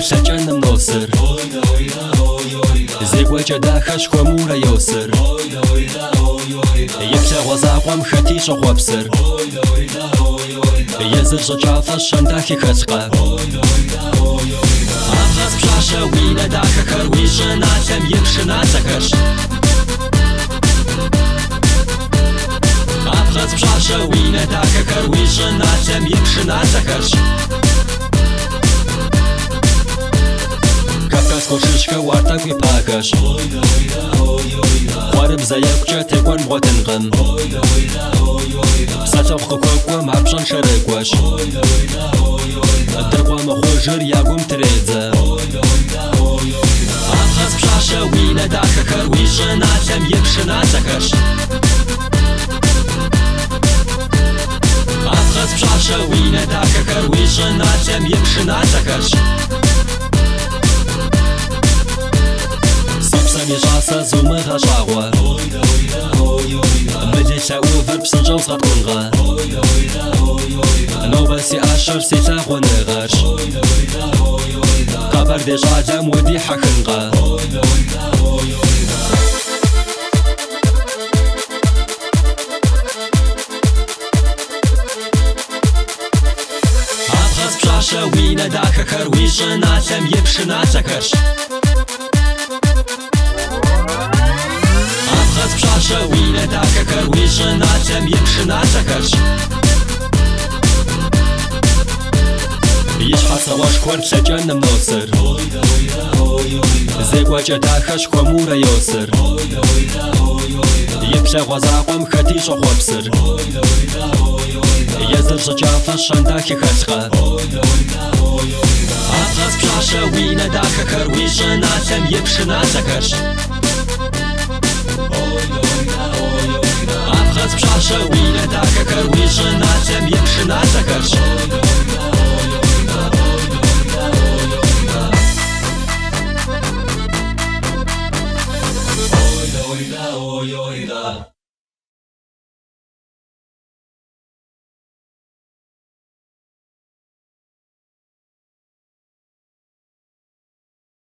شجن منوصر زيقوجة داخش خمورة يوسر يبشا وزاقوم خطيش وابسر يزر جافة شنداكي خشقة أبغز بشاشة وينا داخا كرويش ناتم يبشنا تكش أبغز بشاشة وينا داخا كرويش ناتم يبشنا تكش كوششكا وارتاك ويباكش وارب زيكوشا تيكوان موتنغم ساتو خكوكوا معبشان شركوش الدرقوا مخوجر ياقوم تريدزا أبغز بشاشة وينا داكا كرويش ناتم يبشنا تكش أبغز بشاشة وينا داكا كرويش ناتم يبشنا تكش سامي جاسا زومها شاغوا بدي شاوفر بسنجو صغطونغا نو بسي أشر سيتا ونغاش قبر دي جاجم ودي حكنغا أبغز بشاشة وينا داكا كرويش ناتم يبشنا تكش أبغز بشاشة وينا داكا كرويش ناتم يبشنا تكش يشحى سواش كون شجن منوصر زيقوجة داخش خمورة يوسر يبشا وزاقوم خطيش وابسر يزر جافة شنداكي خشقة أبغز بشاشة وينا داكا كرويش ناتم يبشنا تكش أبغز بشاشة وينا داكا كرويش ناتم يبشنا تكش